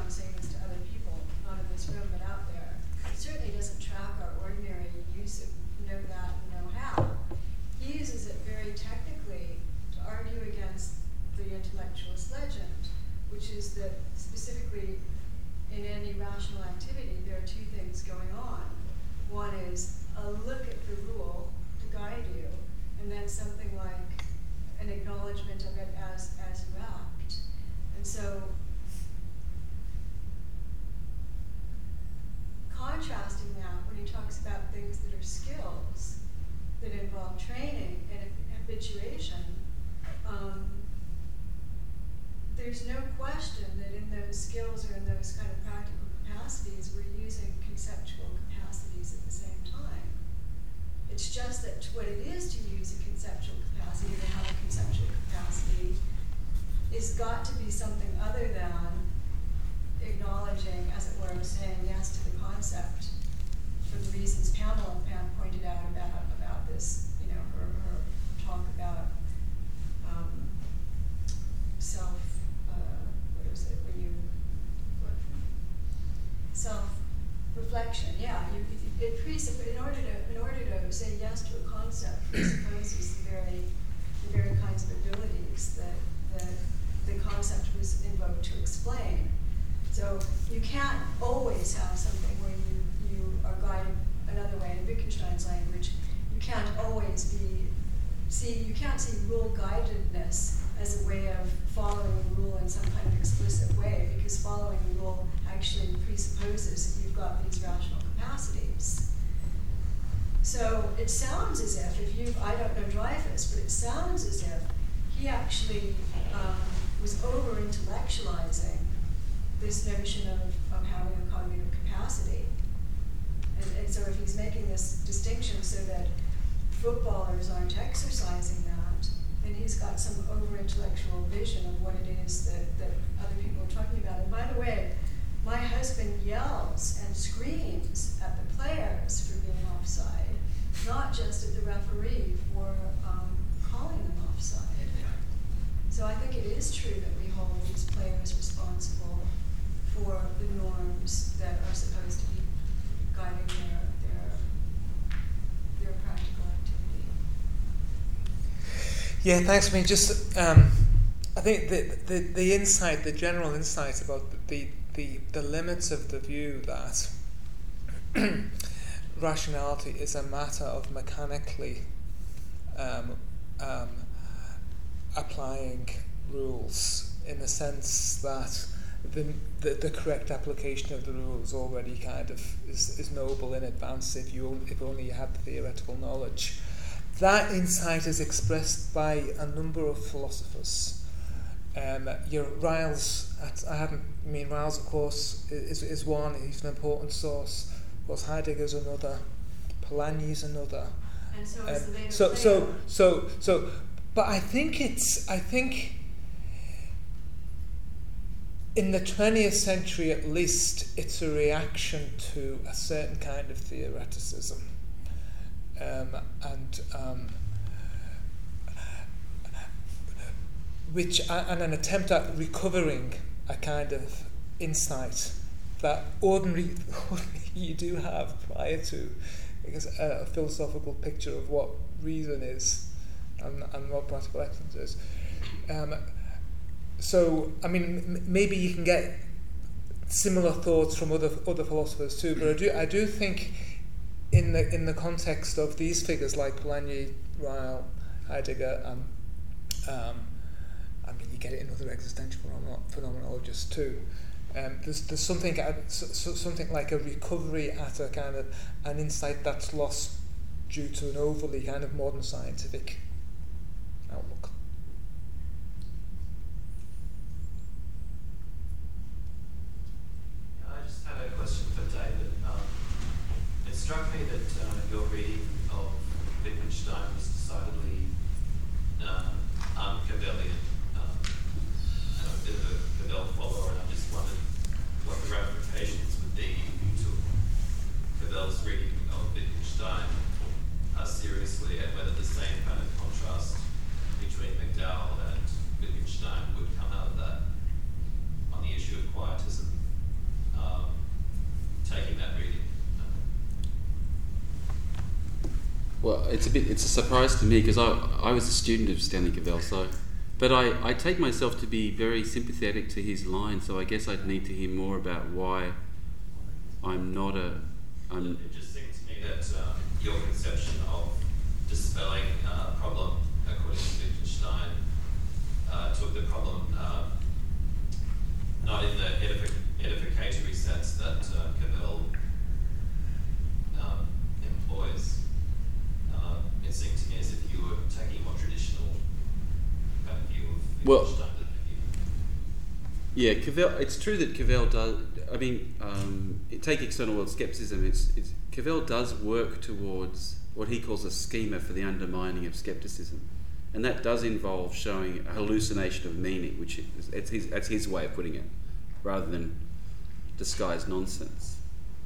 S8: I'm saying this to other people, not in this room, but out there, it certainly doesn't track our ordinary use of know that and know how. He uses it very technically to argue against the intellectualist legend, which is that specifically in any rational activity, there are two things going on. One is a look at the rule to guide you, and then something like an acknowledgement of it as, as you act. And so, contrasting that when he talks about things that are skills that involve training and habituation, um, there's no question that in those skills or in those kind of practical capacities, we're using conceptual capacities at the same time. It's just that what it is to use a conceptual capacity, to have a conceptual capacity, is got to be something other than acknowledging, as it were, saying yes to the concept for the reasons Pamela Pam pointed out about, about this, you know, her, her talk about um, self, uh, what is it, when you, what, self-reflection, yeah, you, it, it presupposes, in order to, in order to say yes to a concept, presupposes the very, the very kinds of abilities that, that the concept was invoked to explain. So you can't always have something where you, you are guided another way. In Wittgenstein's language, you can't always be, see, you can't see rule guidedness as a way of following a rule in some kind of explicit way, because following a rule actually presupposes that you've got these rational capacities. So it sounds as if, if you, I don't know Dreyfus, but it sounds as if he actually um, was over-intellectualizing this notion of, of having a cognitive capacity. And, and so if he's making this distinction so that footballers aren't exercising that, then he's got some over-intellectual vision of what it is that, that other people are talking about. And by the way, my husband yells and screams at the players for being offside, not just at the referee for um, calling them offside. So I think it is true that we hold these players responsible for the norms that are supposed to be guiding their their their practical activity.
S6: Yeah, thanks. I mean, just um, I think the, the the insight, the general insight about the the the limits of the view that rationality is a matter of mechanically um, um, applying rules, in the sense that the, the the correct application of the rules already kind of is, is noble in advance if you if only you had the theoretical knowledge. That insight is expressed by a number of philosophers. Um, your Riles, I hadn't I mean Riles, of course, is is one. He's an important source. Of course, Heidegger's another. Polanyi's another.
S8: And so is
S6: Um,
S8: the later
S6: so
S8: Plato.
S6: so so so. But I think it's I think. In the twentieth century, at least, it's a reaction to a certain kind of theoreticism, um, and um, which and an attempt at recovering a kind of insight that ordinary, ordinary you do have prior to, because a, a philosophical picture of what reason is and, and what practical excellence is. Um, So, I mean, m- maybe you can get similar thoughts from other other philosophers too. But I do I do think, in the in the context of these figures like Polanyi, Ryle, Heidegger, and um, I mean, you get it in other existential phenomen- phenomenologists too. Um, there's there's something at, so, so something like a recovery at a kind of an insight that's lost due to an overly kind of modern scientific outlook.
S11: I just had a question for David. Um, it struck me that uh, your reading of Wittgenstein was decidedly uh, un-Cabellian. Um, and I'm a bit of a Cabell follower, and I just wondered what the ramifications would be if you took Cabell's reading of Wittgenstein uh, seriously, and whether the same kind of contrast between
S2: Well, it's a bit. It's a surprise to me because I I was a student of Stanley Cavell, so. But I, I take myself to be very sympathetic to his line, so I guess I'd need to hear more about why I'm not a. I'm
S11: it just seems to me that um, your conception of dispelling uh, a problem, according to Wittgenstein, uh, took the problem um, not in the edific- edificatory sense that uh, Cavell um, employs. Uh, it seemed to me as if you were taking a more traditional kind of view of
S2: Well,
S11: Wittgenstein.
S2: yeah, Cavell. It's true that Cavell does. I mean, um, take external world skepticism. It's, it's Cavell does work towards what he calls a schema for the undermining of skepticism, and that does involve showing a hallucination of meaning, which is it's his, that's his way of putting it, rather than disguised nonsense.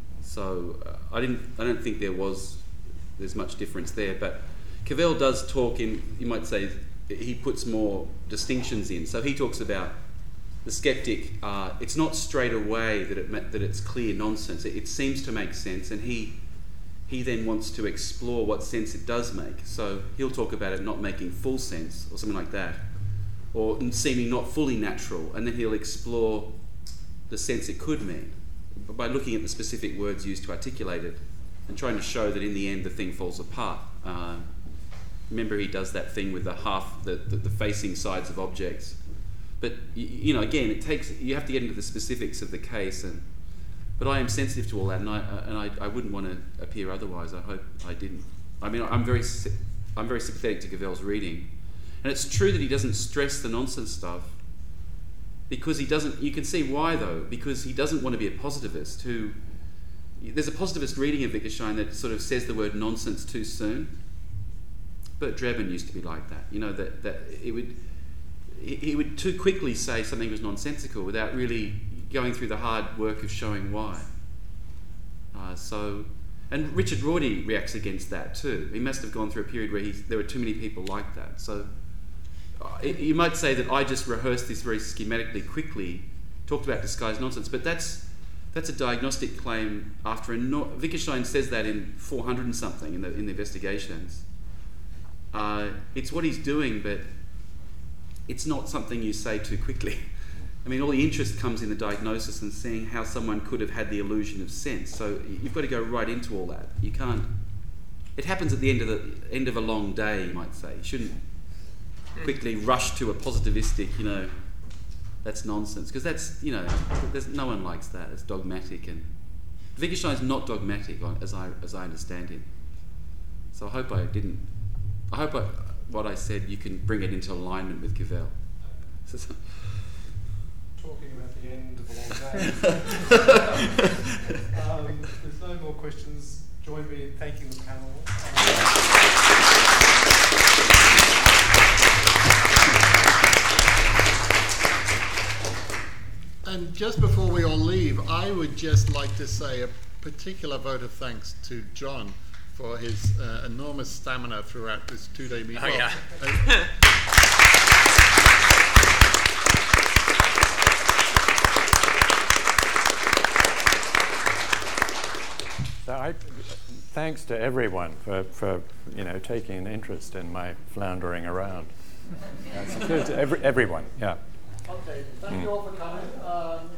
S2: So uh, I didn't. I don't think there was. There's much difference there, but Cavell does talk in. You might say he puts more distinctions in. So he talks about the skeptic. Uh, it's not straight away that it that it's clear nonsense. It, it seems to make sense, and he he then wants to explore what sense it does make. So he'll talk about it not making full sense, or something like that, or seeming not fully natural, and then he'll explore the sense it could mean by looking at the specific words used to articulate it, and trying to show that in the end the thing falls apart. Uh, remember, he does that thing with the half, the, the, the facing sides of objects. But you, you know, again, it takes you have to get into the specifics of the case, and but I am sensitive to all that, and I and I, I wouldn't want to appear otherwise. I hope I didn't. I mean, I'm very I'm very sympathetic to Cavell's reading, and it's true that he doesn't stress the nonsense stuff because he doesn't. You can see why though, because he doesn't want to be a positivist who. There's a positivist reading of Wittgenstein that sort of says the word nonsense too soon. Bert Drebin used to be like that. You know, that, that it would he would too quickly say something was nonsensical without really going through the hard work of showing why. Uh, so, and Richard Rorty reacts against that too. He must have gone through a period where he, there were too many people like that. So uh, it, you might say that I just rehearsed this very schematically quickly, talked about disguised nonsense, but that's That's a diagnostic claim after a... No- Wittgenstein says that in four hundred and something in the, in the investigations. Uh, it's what he's doing, but it's not something you say too quickly. I mean, all the interest comes in the diagnosis and seeing how someone could have had the illusion of sense. So you've got to go right into all that. You can't... It happens at the end of the end of a long day, you might say. You shouldn't quickly rush to a positivistic, you know... That's nonsense, because that's, you know, there's, no one likes that. It's dogmatic, and Wittgenstein's not dogmatic, as I as I understand him. So I hope I didn't. I hope I, what I said you can bring it into alignment with Cavell.
S3: Talking about the end of a long day. um, there's no more questions. Join me in thanking the panel.
S7: And just before we all leave, I would just like to say a particular vote of thanks to John for his uh, enormous stamina throughout this two-day meeting.
S5: Oh, yeah.
S7: Uh,
S4: So I, thanks to everyone for, for you know taking an interest in my floundering around. That's good to every, everyone, yeah.
S3: Okay, thank you all for coming. Um,